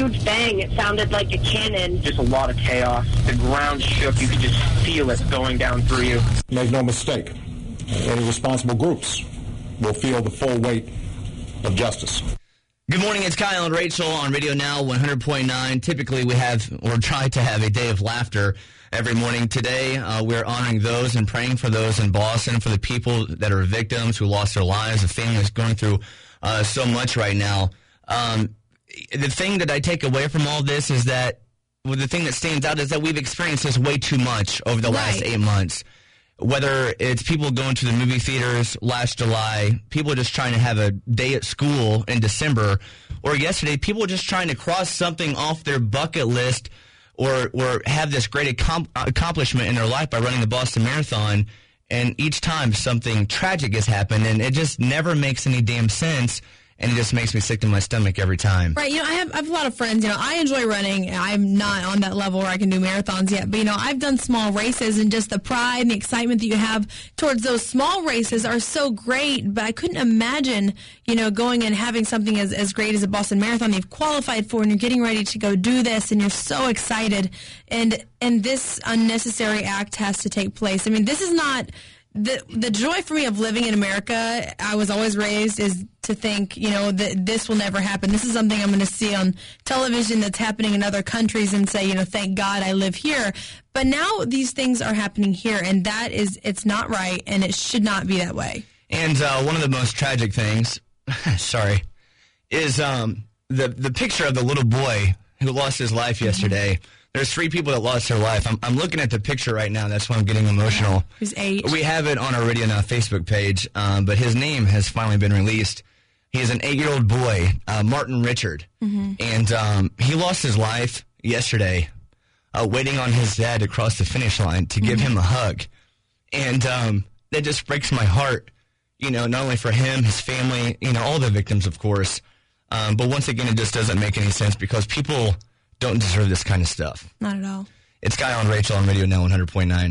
huge bang. It sounded like a cannon. Just a lot of chaos. The ground shook. You could just feel it going down through you. Make no mistake, any responsible groups will feel the full weight of justice. Good morning, it's Kyle and Rachel on Radio Now 100.9. Typically we have, or try to have, a day of laughter every morning. Today we're honoring those and praying for those in Boston, for the people that are victims who lost their lives, the families going through so much right now. The thing that I take away from all this is that, well, the thing that stands out is that we've experienced this way too much over the last 8 months. Whether it's people going to the movie theaters last July, people just trying to have a day at school in December, or yesterday, people just trying to cross something off their bucket list or have this great accomplishment in their life by running the Boston Marathon, and each time something tragic has happened, and it just never makes any damn sense. And it just makes me sick to my stomach every time. Right. I have a lot of friends. I enjoy running. I'm not on that level where I can do marathons yet. But, I've done small races, and just the pride and the excitement that you have towards those small races are so great. But I couldn't imagine, going and having something as great as a Boston Marathon you've qualified for, and you're getting ready to go do this, and you're so excited. And this unnecessary act has to take place. This is not... The joy for me of living in America, I was always raised, is to think, that this will never happen. This is something I'm going to see on television that's happening in other countries and say, thank God I live here. But now these things are happening here, and it's not right, and it should not be that way. And one of the most tragic things, is the picture of the little boy who lost his life yesterday. There's 3 people that lost their life. I'm looking at the picture right now. That's why I'm getting emotional. His age. We have it on our Radio Now Facebook page, but his name has finally been released. He is an 8-year-old boy, Martin Richard, and he lost his life yesterday waiting on his dad to cross the finish line to give him a hug. And that just breaks my heart, not only for him, his family, all the victims, of course. But once again, it just doesn't make any sense because people don't deserve this kind of stuff. Not at all. It's Kyle and Rachel on Radio Now 100.9.